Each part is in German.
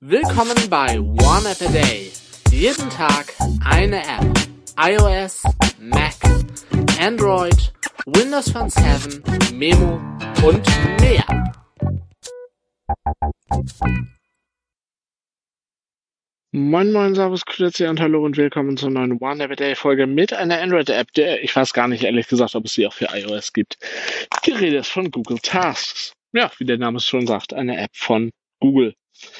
Willkommen bei One App a Day. Jeden Tag eine App. iOS, Mac, Android, Windows Phone 7, Memo und mehr. Moin moin, servus, grüezi und hallo und willkommen zur neuen One App a Day Folge mit einer Android-App, der ich weiß gar nicht ehrlich gesagt, ob es sie auch für iOS gibt. Die Rede ist von Google Tasks. Ja, wie der Name es schon sagt, eine App von Google.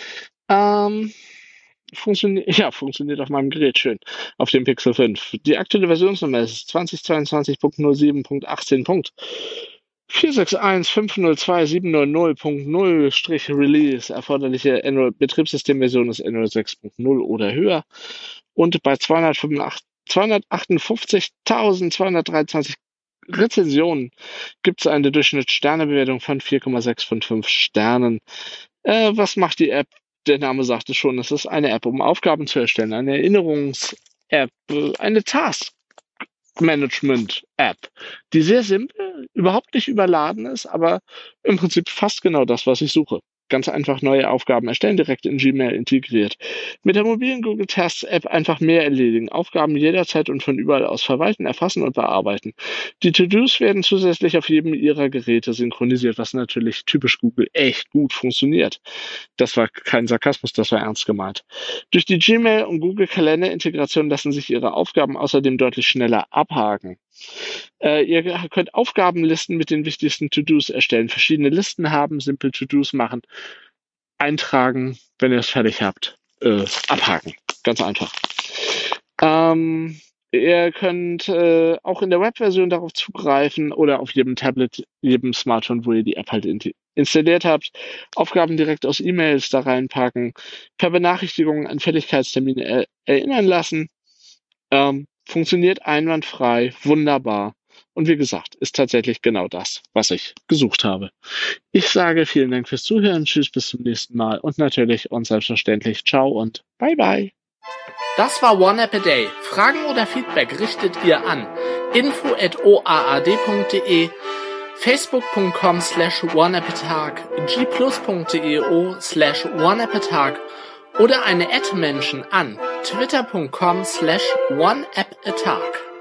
Funktioniert auf meinem Gerät schön, auf dem Pixel 5. Die aktuelle Versionsnummer ist 2022.07.18.461502700.0/Release. Erforderliche Android-Betriebssystemversion ist Android 6.0 oder höher. Und bei 258.223 Rezensionen gibt es eine Durchschnittssternebewertung von 4,6 von 5 Sternen. Was macht die App? Der Name sagt es schon, es ist eine App, um Aufgaben zu erstellen, eine Erinnerungs-App, eine Task-Management-App, die sehr simpel, überhaupt nicht überladen ist, aber im Prinzip fast genau das, was ich suche. Ganz einfach neue Aufgaben erstellen, direkt in Gmail integriert. Mit der mobilen Google Tasks App einfach mehr erledigen, Aufgaben jederzeit und von überall aus verwalten, erfassen und bearbeiten. Die To-Dos werden zusätzlich auf jedem ihrer Geräte synchronisiert, was natürlich typisch Google echt gut funktioniert. Das war kein Sarkasmus, das war ernst gemeint. Durch die Gmail- und Google Kalender-Integration lassen sich Ihre Aufgaben außerdem deutlich schneller abhaken. Ihr könnt Aufgabenlisten mit den wichtigsten To-Dos erstellen, verschiedene Listen haben, simple To-Dos machen, eintragen, wenn ihr es fertig habt, abhaken. Ganz einfach. Ihr könnt auch in der Webversion darauf zugreifen oder auf jedem Tablet, jedem Smartphone, wo ihr die App halt installiert habt, Aufgaben direkt aus E-Mails da reinpacken, per Benachrichtigungen an Fälligkeitstermine erinnern lassen. Funktioniert einwandfrei, wunderbar. Und wie gesagt, ist tatsächlich genau das, was ich gesucht habe. Ich sage vielen Dank fürs Zuhören, tschüss, bis zum nächsten Mal und natürlich und selbstverständlich ciao und bye bye. Das war One App a Day. Fragen oder Feedback richtet ihr an info@oaad.de, facebook.com/oneappatag, gplus.io/oneappatag oder eine @Menschen an twitter.com/oneappatag.